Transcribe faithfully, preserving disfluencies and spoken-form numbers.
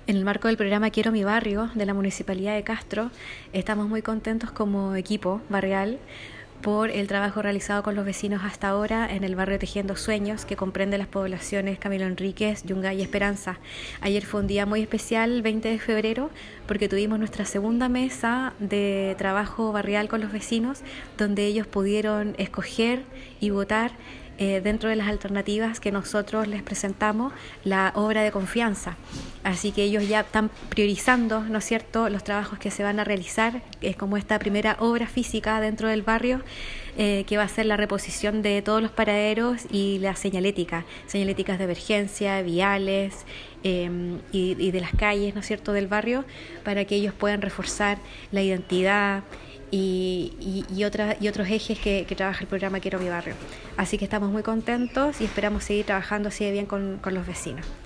En el marco del programa Quiero mi barrio de la Municipalidad de Castro, estamos muy contentos como equipo barrial por el trabajo realizado con los vecinos hasta ahora en el barrio Tejiendo Sueños, que comprende las poblaciones Camilo Enríquez, Yungay y Esperanza. Ayer fue un día muy especial, veinte de febrero, porque tuvimos nuestra segunda mesa de trabajo barrial con los vecinos, donde ellos pudieron escoger y votar Eh, dentro de las alternativas que nosotros les presentamos, la obra de confianza. Así que ellos ya están priorizando, ¿no es cierto?, los trabajos que se van a realizar, que es como esta primera obra física dentro del barrio, eh, que va a ser la reposición de todos los paraderos y la señalética, señaléticas de emergencia, viales, eh, y, y de las calles, ¿no es cierto?, del barrio, para que ellos puedan reforzar la identidad Y, y, y, otra, y otros ejes que, que trabaja el programa Quiero mi barrio. Así que estamos muy contentos y esperamos seguir trabajando así de bien con, con los vecinos.